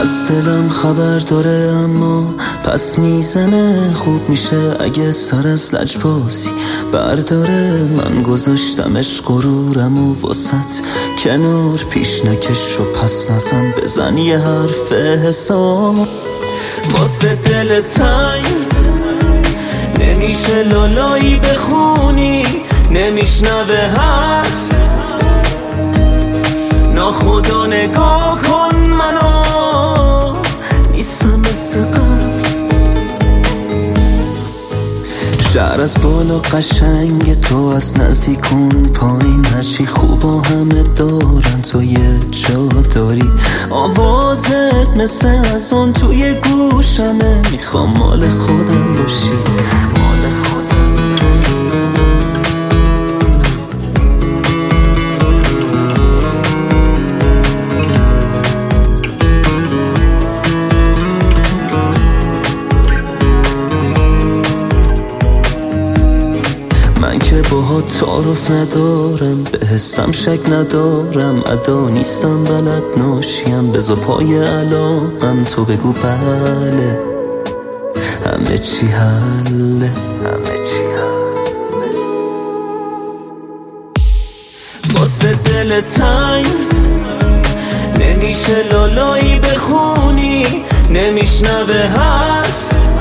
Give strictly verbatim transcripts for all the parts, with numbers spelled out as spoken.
از دلم خبر داره اما پس میزنه. خوب میشه اگه سر از لجبازی برداره. من گذاشتمش غرورم و واسط کنار، پیش نکش و پس نزن، بزن یه حرف حساب. واسه دل تنگ نمیشه لالایی بخونی، نمیشنوه حرف ناخدا. نگاه کن منو نیستم مثل قبل. شهر از بالا قشنگ، تو از نزدیکون پایین، هرچی خوبا همه دارن تو یه جا داری. آوازت مثل از اون توی گوشمه، میخوام مال خودم باشی، مال خودم. من که باهات تعارف ندارم، به حسم شک ندارم، ادا نیستم بلد ناشیم، بذار پای علاقم تو بگو بله، همه چی حله، همه چی حله. واسه دل تنگ نمیشه لالایی بخونی، نمیشنوه حرف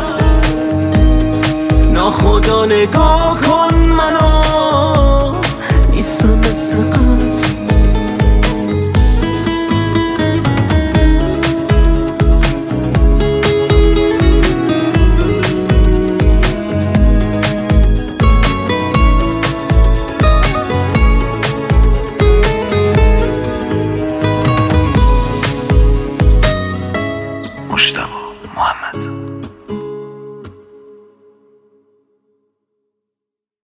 ناخدا. نگاه کن منو نیستم مثل قبل. مجتبی محمد.